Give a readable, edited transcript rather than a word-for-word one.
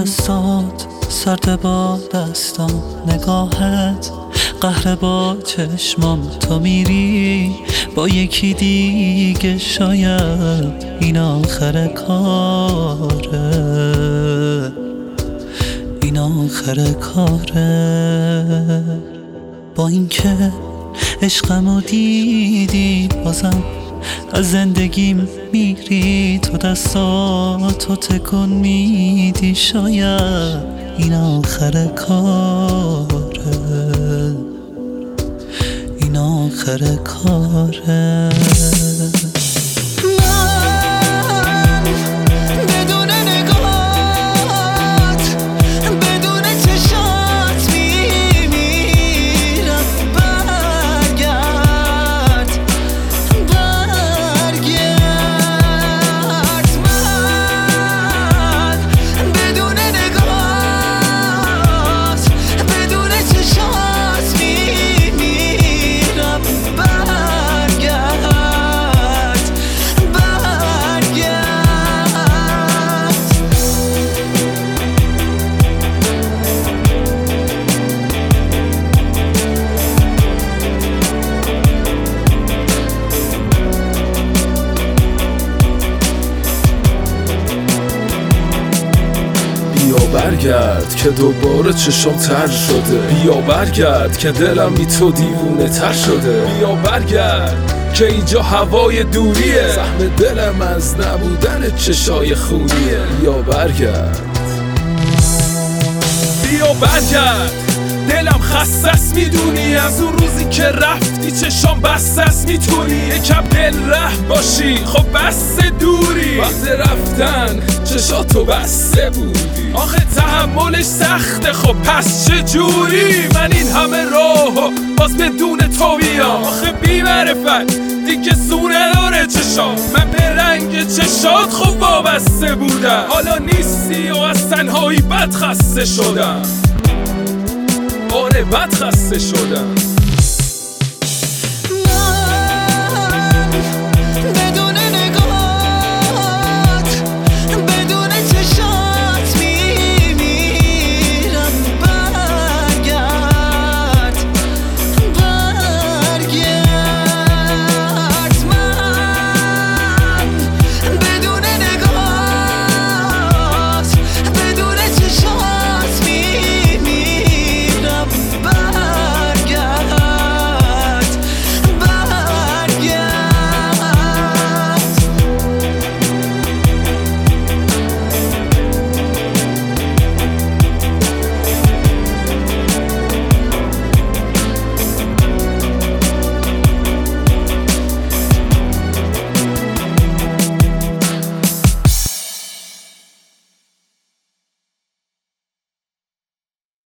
دستات سرد با دستام، نگاهت قهر با چشمام. تو میری با یکی دیگه، شاید این آخر کاره، این آخر کاره. با اینکه عشقمو دیدی بازم از زندگیم میری، تو دستاتو تکون میدی، شاید این آخر کاره، این آخر کاره. بیا برگرد که دوباره چشم تر شده، بیا برگرد که دلم بی تو دیوونه تر شده، بیا برگرد که اینجا هوای دوریه، سهم دلم از نبودن چشای خونیه. بیا برگرد، بیا برگرد، دلم خستست میدونی، از اون روزی که رفتی چشام بستست میتونی یکم دل ره باشی، خب بسته دوری، وقت رفتن چشاتو بسته بودی، آخه تحملش سخته، خب پس چه جوری من این همه راهو باز بدون تو بیام، آخه بی معرفت دیگه سو نداره چشام، من به رنگ چشات خب وابسته بودم، حالا نیستی و از تنهایی بد خسته شدم، آره بد خسته شدم.